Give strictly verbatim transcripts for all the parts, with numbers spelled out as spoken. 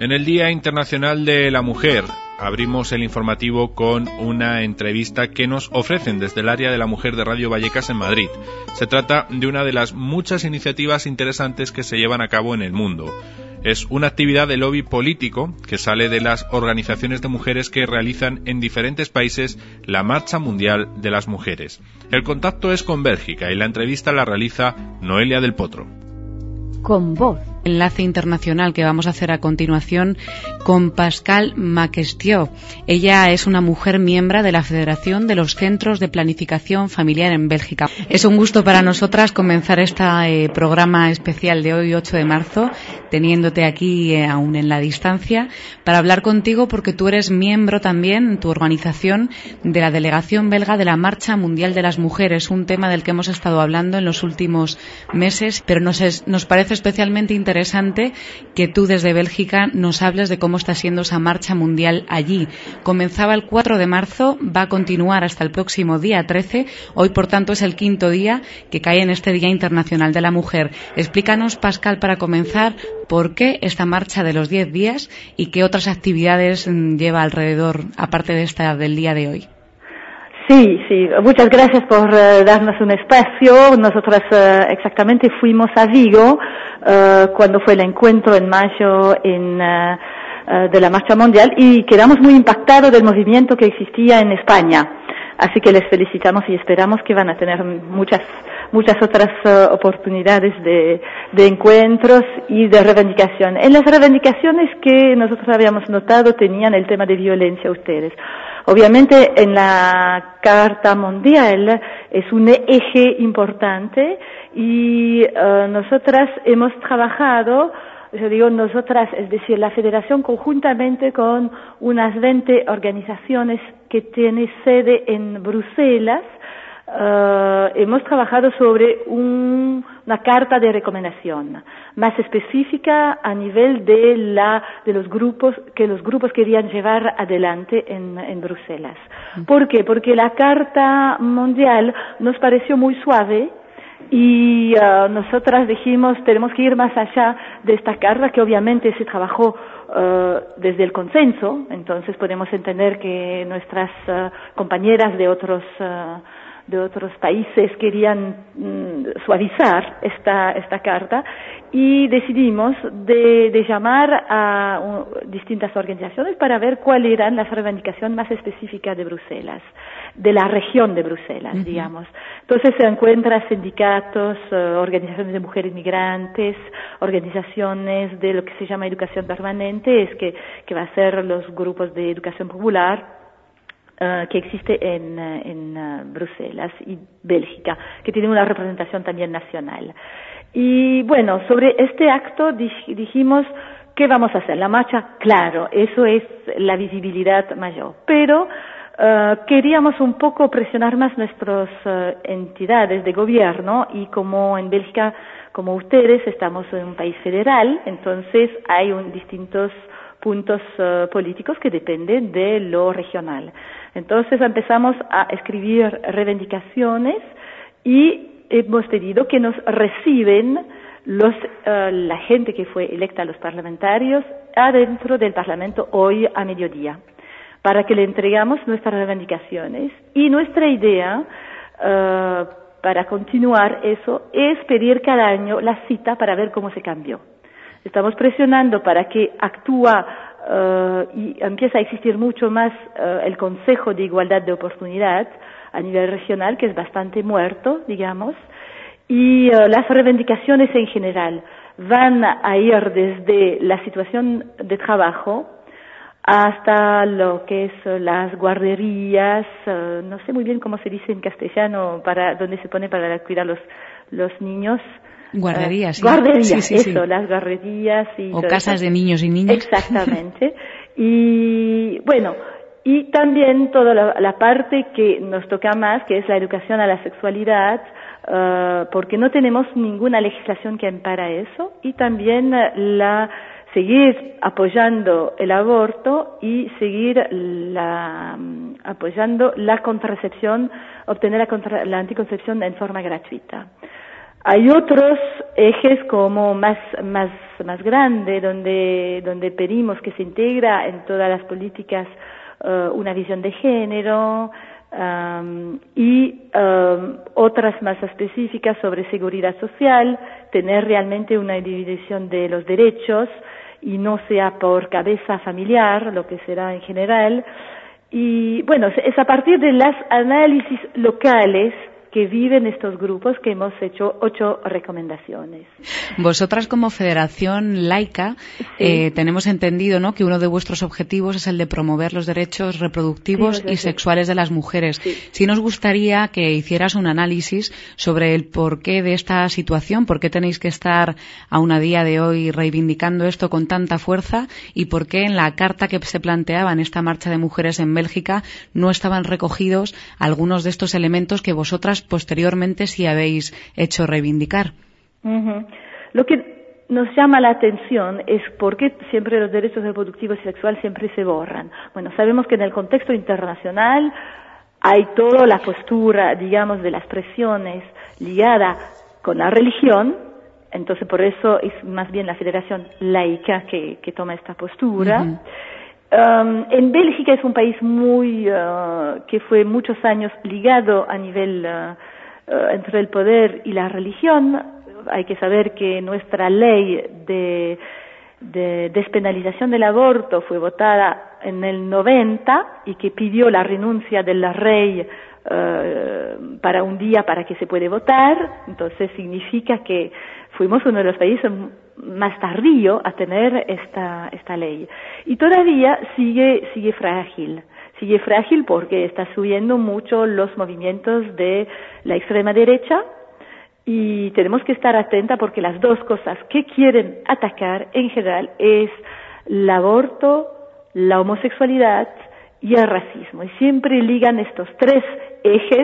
En el Día Internacional de la Mujer abrimos el informativo con una entrevista que nos ofrecen desde el área de la mujer de Radio Vallecas en Madrid. Se trata de una de las muchas iniciativas interesantes que se llevan a cabo en el mundo. Es una actividad de lobby político que sale de las organizaciones de mujeres que realizan en diferentes países la Marcha Mundial de las Mujeres. El contacto es con Bélgica y la entrevista la realiza Noelia del Potro. Con voz. Enlace internacional que vamos a hacer a continuación con Pascal Maquestió. Ella es una mujer miembro de la Federación de los Centros de Planificación Familiar en Bélgica. Es un gusto para nosotras comenzar este eh, programa especial de hoy, ocho de marzo, teniéndote aquí eh, aún en la distancia, para hablar contigo porque tú eres miembro también en tu organización de la Delegación Belga de la Marcha Mundial de las Mujeres, un tema del que hemos estado hablando en los últimos meses, pero nos, es, nos parece especialmente interesante interesante que tú desde Bélgica nos hables de cómo está siendo esa marcha mundial allí. Comenzaba el cuatro de marzo, va a continuar hasta el próximo día trece. Hoy, por tanto, es el quinto día que cae en este Día Internacional de la Mujer. Explícanos, Pascal, para comenzar, por qué esta marcha de los diez días y qué otras actividades lleva alrededor, aparte de esta del día de hoy. Sí, sí, muchas gracias por uh, darnos un espacio. Nosotras uh, exactamente fuimos a Vigo uh, cuando fue el encuentro en mayo en, uh, uh, de la Marcha Mundial y quedamos muy impactados del movimiento que existía en España. Así que les felicitamos y esperamos que van a tener muchas muchas otras uh, oportunidades de, de encuentros y de reivindicación. En las reivindicaciones que nosotros habíamos notado tenían el tema de violencia ustedes. Obviamente en la Carta Mundial es un eje importante y uh, nosotras hemos trabajado, yo digo nosotras, es decir, la Federación conjuntamente con unas veinte organizaciones que tienen sede en Bruselas, Uh, hemos trabajado sobre un, una carta de recomendación más específica a nivel de la de los grupos que los grupos querían llevar adelante en, en Bruselas. ¿Por qué? Porque la Carta Mundial nos pareció muy suave y uh, nosotras dijimos tenemos que ir más allá de esta carta que obviamente se trabajó uh, desde el consenso, entonces podemos entender que nuestras uh, compañeras de otros uh, de otros países querían mm, suavizar esta esta carta y decidimos de, de llamar a uh, distintas organizaciones para ver cuáles eran las reivindicaciones más específicas de Bruselas, de la región de Bruselas, uh-huh. digamos. Entonces se encuentran sindicatos, uh, organizaciones de mujeres migrantes, organizaciones de lo que se llama educación permanente, es que, que va a ser los grupos de educación popular, Uh, que existe en, en uh, Bruselas y Bélgica, que tiene una representación también nacional. Y bueno, sobre este acto dij- dijimos, ¿qué vamos a hacer? La marcha, claro, eso es la visibilidad mayor, pero uh, queríamos un poco presionar más nuestras uh, entidades de gobierno y como en Bélgica, como ustedes, estamos en un país federal, entonces hay un, distintos puntos uh, políticos que dependen de lo regional. Entonces empezamos a escribir reivindicaciones y hemos pedido que nos reciben los, uh, la gente que fue electa a los parlamentarios adentro del Parlamento hoy a mediodía, para que le entregamos nuestras reivindicaciones. Y nuestra idea uh, para continuar eso es pedir cada año la cita para ver cómo se cambió. Estamos presionando para que actúa uh, y empieza a existir mucho más uh, el Consejo de Igualdad de Oportunidad a nivel regional, que es bastante muerto, digamos, y uh, las reivindicaciones en general van a ir desde la situación de trabajo hasta lo que es uh, las guarderías, uh, no sé muy bien cómo se dice en castellano, para donde se pone para cuidar los los niños. Guarderías, sí. Guarderías, sí, sí, eso, sí. las guarderías. Y o casas eso. De niños y niñas. Exactamente. Y bueno, y también toda la, la parte que nos toca más, que es la educación a la sexualidad, uh, porque no tenemos ninguna legislación que ampara eso, y también uh, la seguir apoyando el aborto y seguir la, um, apoyando la contracepción, obtener la, contra, la anticoncepción en forma gratuita. Hay otros ejes como más, más, más grande, donde, donde pedimos que se integra en todas las políticas uh, una visión de género, um, y um, otras más específicas sobre seguridad social, tener realmente una división de los derechos y no sea por cabeza familiar, lo que será en general. Y bueno, es a partir de los análisis locales que viven estos grupos que hemos hecho ocho recomendaciones. Vosotras como Federación Laica, sí. eh, tenemos entendido, ¿no?, que uno de vuestros objetivos es el de promover los derechos reproductivos sí, y sexuales de las mujeres. Sí. Sí nos gustaría que hicieras un análisis sobre el porqué de esta situación, por qué tenéis que estar aún a día de hoy reivindicando esto con tanta fuerza y por qué en la carta que se planteaba en esta marcha de mujeres en Bélgica no estaban recogidos algunos de estos elementos que vosotras posteriormente sí habéis hecho reivindicar. Uh-huh. Lo que nos llama la atención es por qué siempre los derechos reproductivos y sexuales siempre se borran. Bueno, sabemos que en el contexto internacional hay toda la postura, digamos, de las presiones ligada con la religión, entonces por eso es más bien la Federación Laica que, que toma esta postura. Uh-huh. Um, en Bélgica es un país muy uh, que fue muchos años ligado a nivel uh, uh, entre el poder y la religión. Hay que saber que nuestra ley de, de despenalización del aborto fue votada en el noventa y que pidió la renuncia del rey uh, para un día para que se pueda votar. Entonces significa que fuimos uno de los países más tardío a tener esta esta ley y todavía sigue sigue frágil sigue frágil porque está subiendo mucho los movimientos de la extrema derecha y tenemos que estar atenta porque las dos cosas que quieren atacar en general es el aborto, la homosexualidad y el racismo y siempre ligan estos tres ejes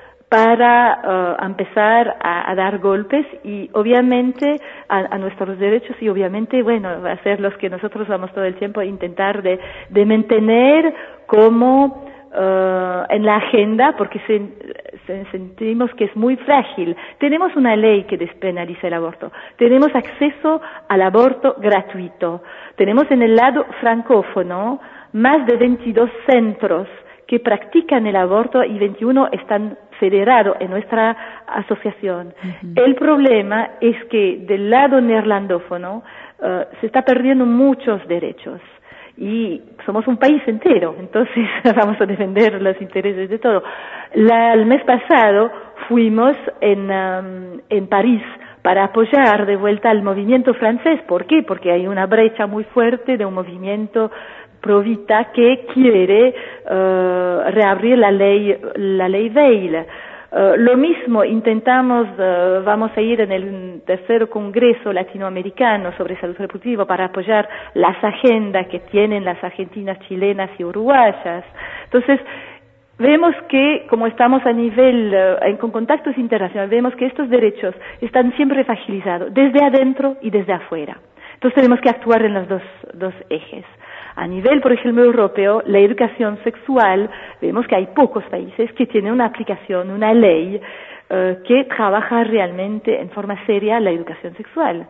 para uh, empezar a, a dar golpes y obviamente a, a nuestros derechos y obviamente, bueno, va a ser los que nosotros vamos todo el tiempo a intentar de, de mantener como uh, en la agenda porque se, se, sentimos que es muy frágil. Tenemos una ley que despenaliza el aborto, tenemos acceso al aborto gratuito, tenemos en el lado francófono más de veintidós centros que practican el aborto y veintiuno están federados en nuestra asociación. Uh-huh. El problema es que del lado neerlandófono uh, se está perdiendo muchos derechos y somos un país entero, entonces vamos a defender los intereses de todo. La, el mes pasado fuimos en, um, en París para apoyar de vuelta al movimiento francés. ¿Por qué? Porque hay una brecha muy fuerte de un movimiento Provita que quiere uh, reabrir la ley la ley Veil. Uh, lo mismo intentamos, uh, vamos a ir en el tercer congreso latinoamericano sobre salud reproductiva para apoyar las agendas que tienen las argentinas, chilenas y uruguayas. Entonces vemos que como estamos a nivel uh, en, con contactos internacionales, vemos que estos derechos están siempre fragilizados desde adentro y desde afuera. Entonces tenemos que actuar en los dos dos ejes. A nivel, por ejemplo, europeo, la educación sexual, vemos que hay pocos países que tienen una aplicación, una ley uh, que trabaja realmente en forma seria la educación sexual.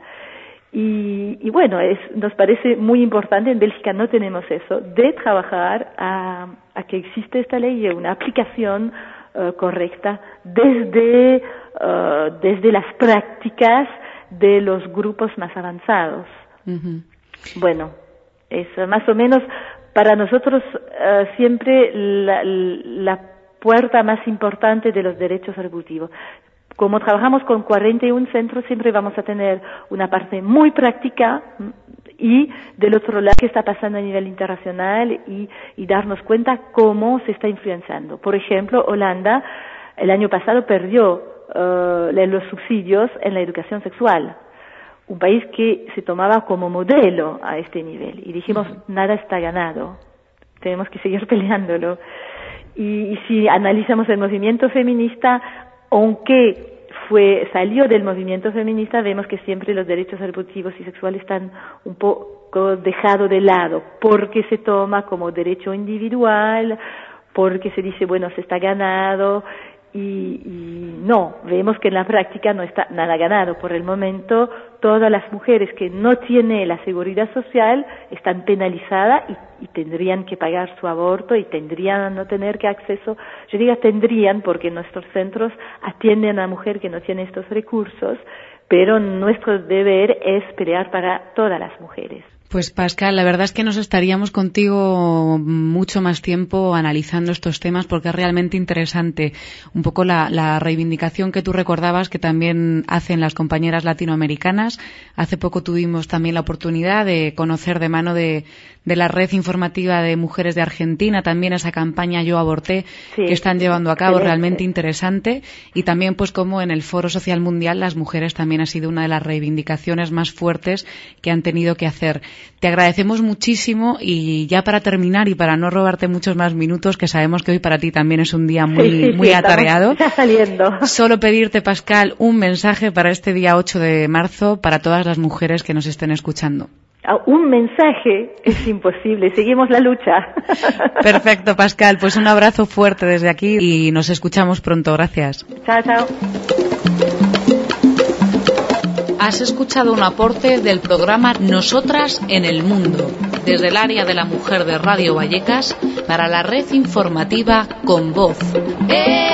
Y, y bueno, es, nos parece muy importante, en Bélgica no tenemos eso, de trabajar a, a que existe esta ley y una aplicación uh, correcta desde, uh, desde las prácticas de los grupos más avanzados. Uh-huh. Bueno. Es más o menos para nosotros uh, siempre la, la puerta más importante de los derechos reproductivos. Como trabajamos con cuarenta y uno centros, siempre vamos a tener una parte muy práctica y del otro lado qué está pasando a nivel internacional y, y darnos cuenta cómo se está influenciando. Por ejemplo, Holanda el año pasado perdió uh, los subsidios en la educación sexual. Un país que se tomaba como modelo a este nivel y dijimos nada está ganado, tenemos que seguir peleándolo y, y si analizamos el movimiento feminista, aunque fue salió del movimiento feminista, vemos que siempre los derechos reproductivos y sexuales están un poco dejados de lado porque se toma como derecho individual, porque se dice bueno se está ganado y, y no, vemos que en la práctica no está nada ganado. Por el momento, todas las mujeres que no tienen la seguridad social están penalizadas y, y tendrían que pagar su aborto y tendrían no tener que acceso. Yo digo tendrían porque nuestros centros atienden a mujer que no tiene estos recursos, pero nuestro deber es pelear para todas las mujeres. Pues Pascal, la verdad es que nos estaríamos contigo mucho más tiempo analizando estos temas porque es realmente interesante un poco la, la reivindicación que tú recordabas que también hacen las compañeras latinoamericanas. Hace poco tuvimos también la oportunidad de conocer de mano de, de la red informativa de mujeres de Argentina también esa campaña Yo Aborté sí, que están llevando a cabo, excelente. Realmente interesante, y también pues como en el Foro Social Mundial las mujeres también ha sido una de las reivindicaciones más fuertes que han tenido que hacer. Te agradecemos muchísimo y ya para terminar y para no robarte muchos más minutos, que sabemos que hoy para ti también es un día muy, sí, sí, muy sí, atareado, ya saliendo. Solo pedirte, Pascal, un mensaje para este día ocho de marzo para todas las mujeres que nos estén escuchando. Un mensaje es imposible, seguimos la lucha. Perfecto, Pascal, pues un abrazo fuerte desde aquí y nos escuchamos pronto. Gracias. Chao, chao. Has escuchado un aporte del programa Nosotras en el Mundo, desde el área de la mujer de Radio Vallecas, para la red informativa Con Voz. ¡Eh!